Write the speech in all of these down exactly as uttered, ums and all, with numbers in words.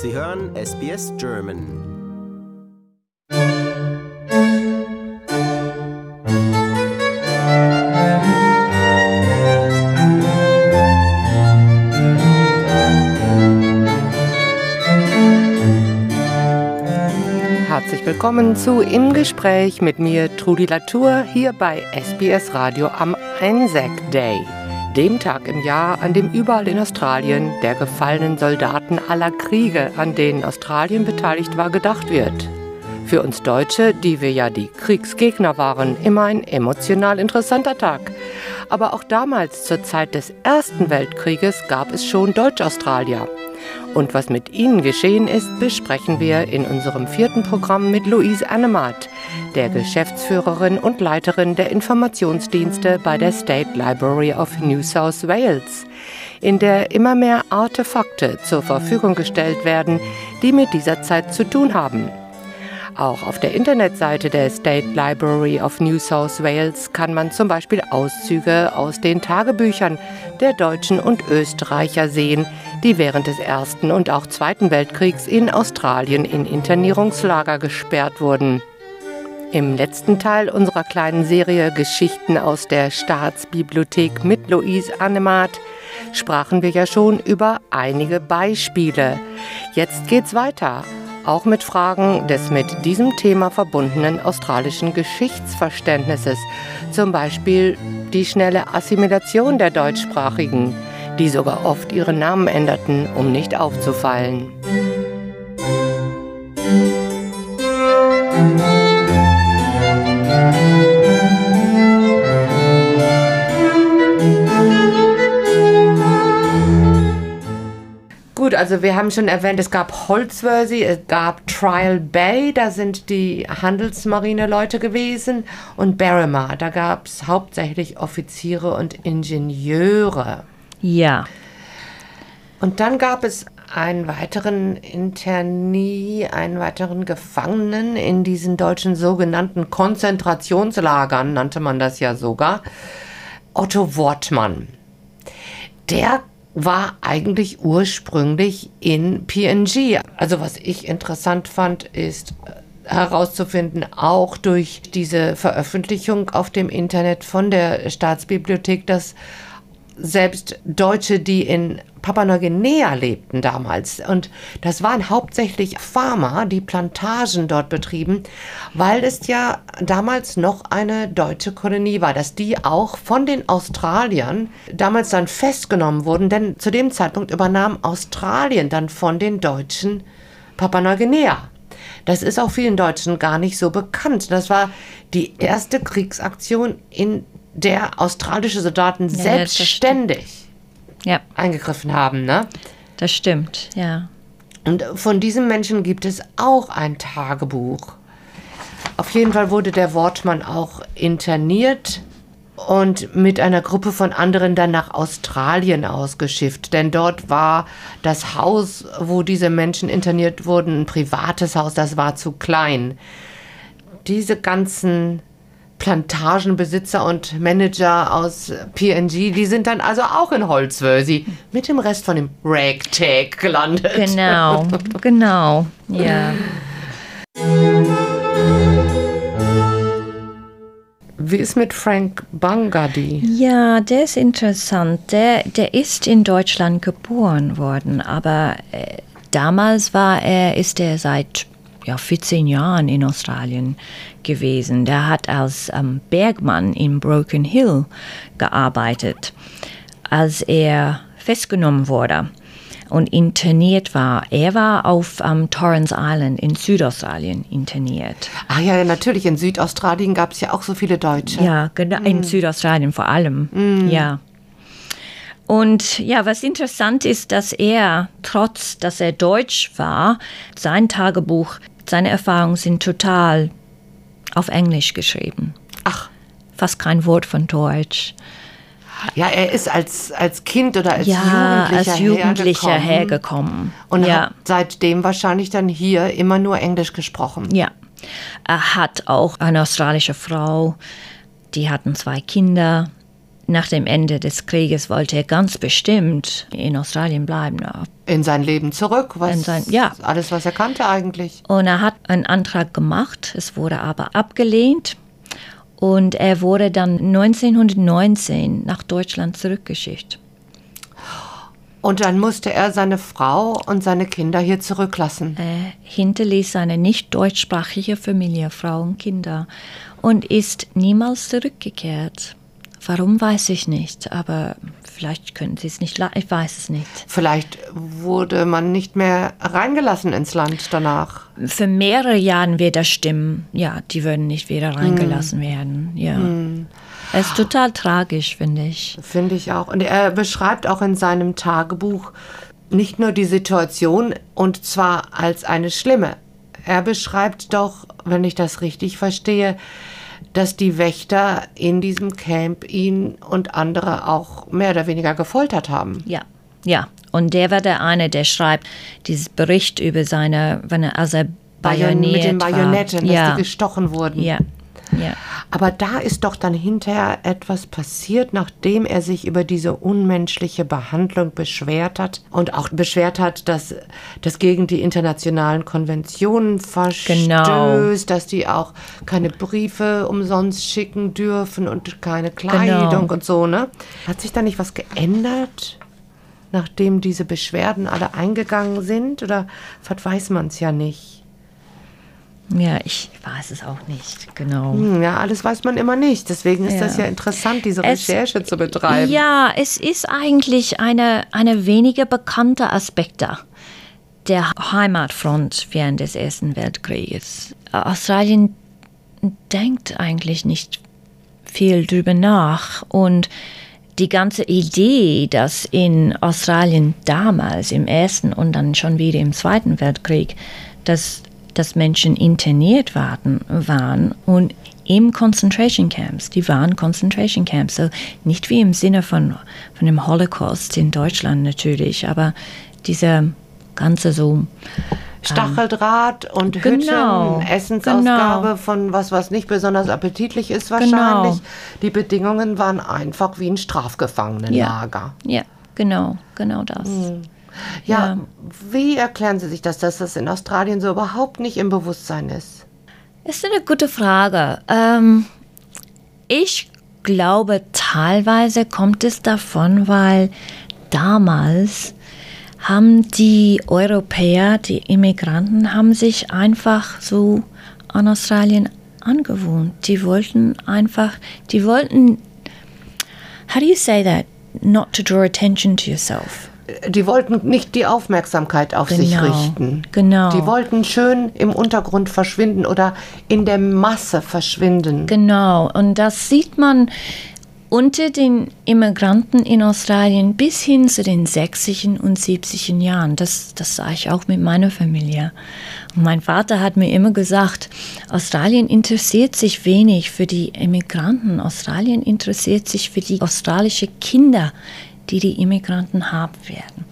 Sie hören S B S German. Herzlich willkommen zu Im Gespräch mit mir, Trudi Latour, hier bei S B S Radio am Anzac Day, dem Tag im Jahr, an dem überall in Australien der gefallenen Soldaten aller Kriege, an denen Australien beteiligt war, gedacht wird. Für uns Deutsche, die wir ja die Kriegsgegner waren, immer ein emotional interessanter Tag. Aber auch damals, zur Zeit des Ersten Weltkrieges, gab es schon Deutsch-Australier. Und was mit ihnen geschehen ist, besprechen wir in unserem vierten Programm mit Louise Annemaat, der Geschäftsführerin und Leiterin der Informationsdienste bei der State Library of New South Wales, in der immer mehr Artefakte zur Verfügung gestellt werden, die mit dieser Zeit zu tun haben. Auch auf der Internetseite der State Library of New South Wales kann man zum Beispiel Auszüge aus den Tagebüchern der Deutschen und Österreicher sehen, die während des Ersten und auch Zweiten Weltkriegs in Australien in Internierungslager gesperrt wurden. Im letzten Teil unserer kleinen Serie Geschichten aus der Staatsbibliothek mit Louise Annemaat sprachen wir ja schon über einige Beispiele. Jetzt geht's weiter. Auch mit Fragen des mit diesem Thema verbundenen australischen Geschichtsverständnisses, zum Beispiel die schnelle Assimilation der Deutschsprachigen, die sogar oft ihre Namen änderten, um nicht aufzufallen. Gut, also wir haben schon erwähnt, es gab Holsworthy, es gab Trial Bay, da sind die Handelsmarine-Leute gewesen, und Berrima, da gab es hauptsächlich Offiziere und Ingenieure. Ja. Und dann gab es einen weiteren Internie, einen weiteren Gefangenen in diesen deutschen sogenannten Konzentrationslagern, nannte man das ja sogar, Otto Wortmann. Der war eigentlich ursprünglich in P N G. Also was ich interessant fand, ist herauszufinden, auch durch diese Veröffentlichung auf dem Internet von der Staatsbibliothek, dass selbst Deutsche, die in Papua-Neuguinea lebten damals, und das waren hauptsächlich Farmer, die Plantagen dort betrieben, weil es ja damals noch eine deutsche Kolonie war, dass die auch von den Australiern damals dann festgenommen wurden, denn zu dem Zeitpunkt übernahm Australien dann von den Deutschen Papua-Neuguinea. Das ist auch vielen Deutschen gar nicht so bekannt. Das war die erste Kriegsaktion, in der australische Soldaten ja, selbstständig ja. eingegriffen haben, ne? Das stimmt, ja. Und von diesem Menschen gibt es auch ein Tagebuch. Auf jeden Fall wurde der Wortmann auch interniert und mit einer Gruppe von anderen dann nach Australien ausgeschifft. Denn dort war das Haus, wo diese Menschen interniert wurden, ein privates Haus, das war zu klein. Diese ganzen Plantagenbesitzer und Manager aus P N G, die sind dann also auch in Holsworthy mit dem Rest von dem Ragtag gelandet. Genau, genau, ja. Wie ist mit Frank Bangardi? Ja, der ist interessant. Der, der ist in Deutschland geboren worden, aber äh, damals war er, ist er seit ja, vierzehn Jahren in Australien gewesen. Der hat als ähm, Bergmann in Broken Hill gearbeitet, als er festgenommen wurde und interniert war. Er war auf ähm, Torrens Island in Südaustralien interniert. Ah ja, natürlich. In Südaustralien gab es ja auch so viele Deutsche. Ja, genau. Mm. In Südaustralien vor allem. Mm. Ja. Und ja, was interessant ist, dass er, trotz dass er Deutsch war, sein Tagebuch, seine Erfahrungen sind total auf Englisch geschrieben. Ach. Fast kein Wort von Deutsch. Ja, er ist als, als Kind oder als ja, Jugendlicher, als Jugendlicher hergekommen. hergekommen. Und ja. hat seitdem wahrscheinlich dann hier immer nur Englisch gesprochen. Ja. Er hat auch eine australische Frau, die hatten zwei Kinder. nach dem Ende des Krieges wollte er ganz bestimmt in Australien bleiben. In sein Leben zurück, was, In sein, ja. alles, was er kannte eigentlich. Und er hat einen Antrag gemacht, es wurde aber abgelehnt. Und er wurde dann neunzehnhundertneunzehn nach Deutschland zurückgeschickt. Und dann musste er seine Frau und seine Kinder hier zurücklassen. Er hinterließ seine nicht deutschsprachige Familie, Frau und Kinder, und ist niemals zurückgekehrt. Warum, weiß ich nicht, aber vielleicht können Sie es nicht, ich weiß es nicht. Vielleicht wurde man nicht mehr reingelassen ins Land danach. Für mehrere Jahre wird das stimmen. Ja, die würden nicht wieder reingelassen mm. werden. Ja. Mm. Es ist total tragisch, finde ich. Finde ich auch. Und er beschreibt auch in seinem Tagebuch nicht nur die Situation, und zwar als eine schlimme. Er beschreibt doch, wenn ich das richtig verstehe, dass die Wächter in diesem Camp ihn und andere auch mehr oder weniger gefoltert haben. Ja, ja. Und der war der eine, der schreibt dieses Bericht über seine, wenn er also Bajonett mit den Bajonetten, dass ja. die gestochen wurden. Ja, ja. Aber da ist doch dann hinterher etwas passiert, nachdem er sich über diese unmenschliche Behandlung beschwert hat und auch beschwert hat, dass das gegen die internationalen Konventionen verstößt, genau. dass die auch keine Briefe umsonst schicken dürfen und keine Kleidung genau. und so, ne? Hat sich da nicht was geändert, nachdem diese Beschwerden alle eingegangen sind? Oder was weiß man es ja nicht? Ja, ich weiß es auch nicht, genau. Ja, alles weiß man immer nicht. Deswegen ist ja. das ja interessant, diese es, Recherche zu betreiben. Ja, es ist eigentlich eine, eine weniger bekannte Aspekt der Heimatfront während des Ersten Weltkrieges. Australien denkt eigentlich nicht viel drüber nach. Und die ganze Idee, dass in Australien damals im Ersten und dann schon wieder im Zweiten Weltkrieg, dass dass Menschen interniert waren, waren und im Concentration Camps, die waren Concentration Camps, so nicht wie im Sinne von, von dem Holocaust in Deutschland natürlich, aber diese ganze so Stacheldraht ähm, und genau, Hütten, Essensausgabe genau. von was, was nicht besonders appetitlich ist wahrscheinlich. Genau. Die Bedingungen waren einfach wie ein Strafgefangenenlager. Ja, ja, genau, genau das. Hm. Ja, ja, wie erklären Sie sich das, dass das in Australien so überhaupt nicht im Bewusstsein ist? Das ist eine gute Frage. Ähm, ich glaube, teilweise kommt es davon, weil damals haben die Europäer, die Immigranten, haben sich einfach so an Australien angewohnt. Die wollten einfach, die wollten, how do you say that? Not to draw attention to yourself. Die wollten nicht die Aufmerksamkeit auf genau, sich richten. Genau. Die wollten schön im Untergrund verschwinden oder in der Masse verschwinden. Genau. Und das sieht man unter den Immigranten in Australien bis hin zu den sechziger und siebziger Jahren. Das, das sah ich auch mit meiner Familie. Und mein Vater hat mir immer gesagt, Australien interessiert sich wenig für die Immigranten. Australien interessiert sich für die australischen Kinder, die die Immigranten haben werden.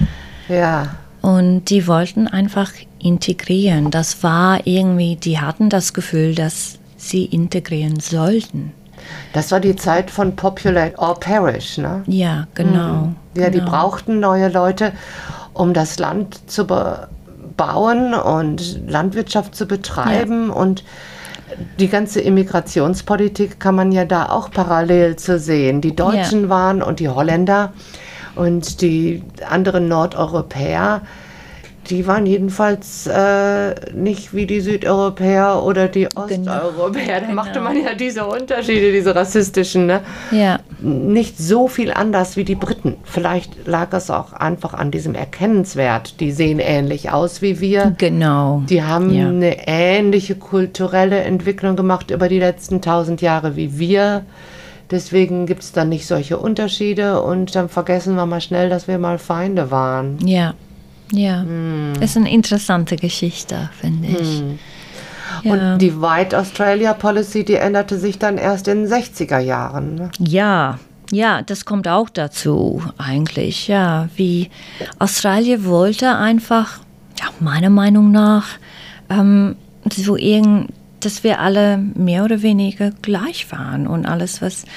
Ja. Und die wollten einfach integrieren. Das war irgendwie, die hatten das Gefühl, dass sie integrieren sollten. Das war die Zeit von Populate or Perish, ne? Ja, genau. Mhm. Ja, genau. Die brauchten neue Leute, um das Land zu bebauen und Landwirtschaft zu betreiben. Ja. Und die ganze Immigrationspolitik kann man ja da auch parallel zu sehen. Die Deutschen ja. waren und die Holländer und die anderen Nordeuropäer, die waren jedenfalls äh, nicht wie die Südeuropäer oder die Osteuropäer. Da genau. machte man ja diese Unterschiede, diese rassistischen, ne? Ja. Nicht so viel anders wie die Briten. Vielleicht lag es auch einfach an diesem Erkennenswert. Die sehen ähnlich aus wie wir. Genau. Die haben ja. eine ähnliche kulturelle Entwicklung gemacht über die letzten tausend Jahre wie wir. Deswegen gibt es dann nicht solche Unterschiede und dann vergessen wir mal schnell, dass wir mal Feinde waren. Ja. Ja, hm. ist eine interessante Geschichte, finde ich. Hm. Ja. Und die White Australia Policy, die änderte sich dann erst in den sechziger Jahren. Ne? Ja, ja, das kommt auch dazu eigentlich. Ja, wie Australien wollte einfach, ja, meiner Meinung nach, ähm, so irgend, dass wir alle mehr oder weniger gleich waren und alles, was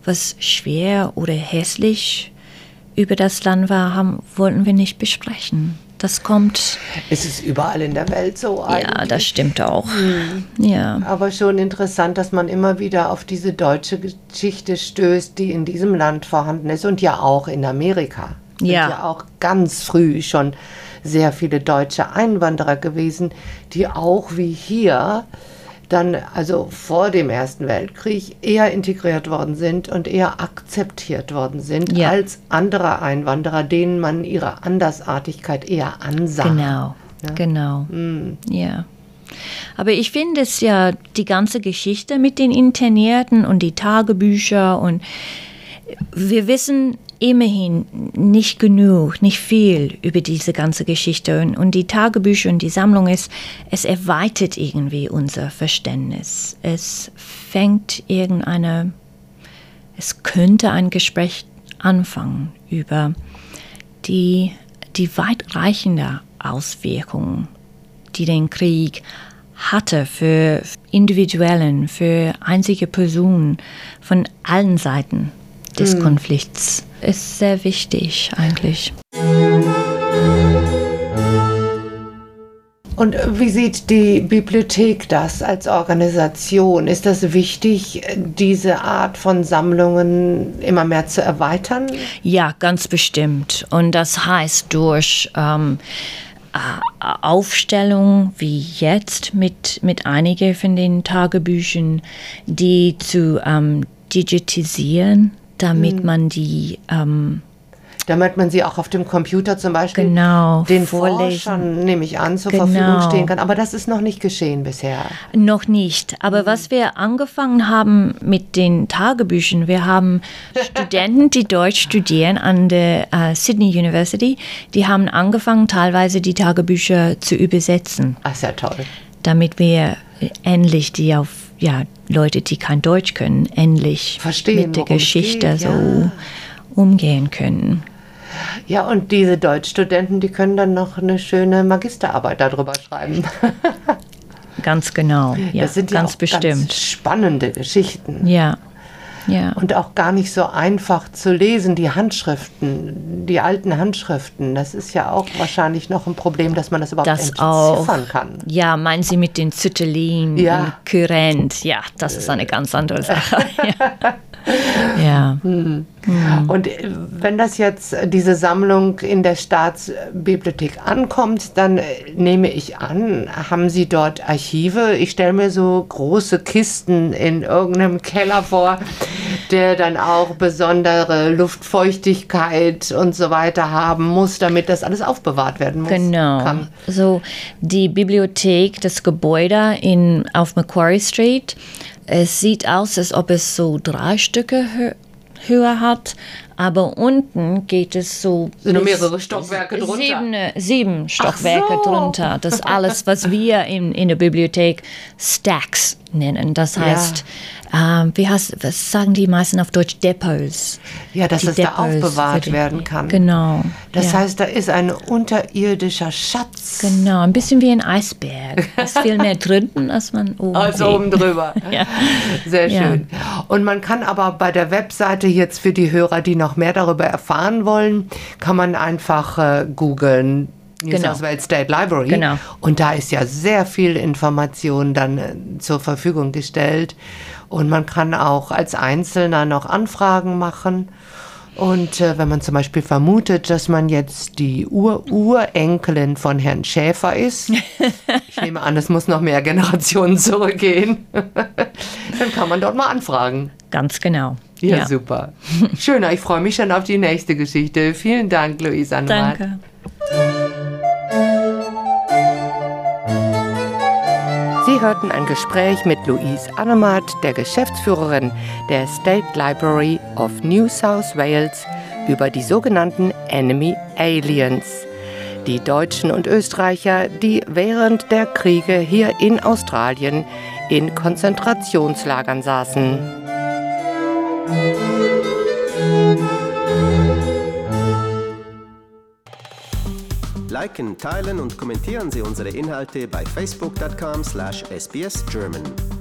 was schwer oder hässlich über das Land war, haben, wollten wir nicht besprechen. Das kommt... Es ist überall in der Welt so eigentlich. Ja, das stimmt auch. Hm. Ja. Aber schon interessant, dass man immer wieder auf diese deutsche Geschichte stößt, die in diesem Land vorhanden ist und ja auch in Amerika. Es Ja. sind ja auch ganz früh schon sehr viele deutsche Einwanderer gewesen, die auch wie hier dann, also vor dem Ersten Weltkrieg, eher integriert worden sind und eher akzeptiert worden sind Ja. als andere Einwanderer, denen man ihre Andersartigkeit eher ansah. Genau, Ja. genau. Mm. Ja. Aber ich finde es ja, die ganze Geschichte mit den Internierten und die Tagebücher und wir wissen immerhin nicht genug, nicht viel über diese ganze Geschichte. Und, und die Tagebücher und die Sammlung, ist, es erweitert irgendwie unser Verständnis. Es fängt irgendeine, es könnte ein Gespräch anfangen über die, die weitreichende Auswirkungen, die den Krieg hatte für Individuellen, für einzige Personen von allen Seiten des hm. Konflikts. Ist sehr wichtig eigentlich. Und wie sieht die Bibliothek das als Organisation? Ist das wichtig, diese Art von Sammlungen immer mehr zu erweitern? Ja, ganz bestimmt. Und das heißt durch ähm, Aufstellung wie jetzt mit, mit einigen von den Tagebüchern, die zu ähm, digitalisieren, damit hm. man die ähm, damit man sie auch auf dem Computer zum Beispiel genau, den vorlesen. Forschern, nehme ich an, zur genau. Verfügung stehen kann. Aber das ist noch nicht geschehen bisher. Noch nicht. Aber mhm. was wir angefangen haben mit den Tagebüchern, wir haben Studenten, die Deutsch studieren an der uh, Sydney University, die haben angefangen, teilweise die Tagebücher zu übersetzen. Ach, sehr toll. Damit wir endlich die auf, ja, Leute, die kein Deutsch können, endlich verstehen, mit der Geschichte geht, so ja. umgehen können. Ja, und diese Deutschstudenten, die können dann noch eine schöne Magisterarbeit darüber schreiben. Ganz genau, ja, das sind ganz ja auch bestimmt. Ganz spannende Geschichten. Ja, ja. Und auch gar nicht so einfach zu lesen, die Handschriften, die alten Handschriften. Das ist ja auch wahrscheinlich noch ein Problem, dass man das überhaupt das entziffern auch, kann. Ja, meinen Sie mit den Züttelin, ja. Kurrent? Ja, das ist eine ganz andere Sache. ja. Ja. Hm. Hm. Und wenn das jetzt, diese Sammlung in der Staatsbibliothek ankommt, dann nehme ich an, haben Sie dort Archive? Ich stelle mir so große Kisten in irgendeinem Keller vor, der dann auch besondere Luftfeuchtigkeit und so weiter haben muss, damit das alles aufbewahrt werden muss. Genau. Kann. So die Bibliothek, das Gebäude in, auf Macquarie Street, es sieht aus, als ob es so drei Stücke hö- Höhe hat, aber unten geht es so sind noch mehrere Stockwerke drunter. Sieben, sieben Stockwerke so. drunter. Das ist alles, was wir in, in der Bibliothek Stacks nennen. Das heißt, ja. ähm, wie heißt, was sagen die meisten auf Deutsch? Depots. Ja, dass die es Depots da aufbewahrt werden kann. Genau. Das ja. heißt, da ist ein unterirdischer Schatz. Genau, ein bisschen wie ein Eisberg. Es ist viel mehr drunten, als man oben Als sieht. oben drüber. ja. Sehr ja. schön. Und man kann aber bei der Webseite jetzt für die Hörer, die noch mehr darüber erfahren wollen, kann man einfach äh, googeln. New Genau. South Wales State Library. Genau. Und da ist ja sehr viel Information dann äh, zur Verfügung gestellt. Und man kann auch als Einzelner noch Anfragen machen. Und äh, wenn man zum Beispiel vermutet, dass man jetzt die Ur-Urenkelin von Herrn Schäfer ist, ich nehme an, es muss noch mehr Generationen zurückgehen, dann kann man dort mal anfragen. Ganz genau. Ja, ja. super. Schöner, ich freue mich schon auf die nächste Geschichte. Vielen Dank, Louise Annemart. Danke. Sie hörten ein Gespräch mit Louise Annemart, der Geschäftsführerin der State Library of New South Wales, über die sogenannten Enemy Aliens, die Deutschen und Österreicher, die während der Kriege hier in Australien in Konzentrationslagern saßen. Liken, teilen und kommentieren Sie unsere Inhalte bei facebook punkt com slash s b s german.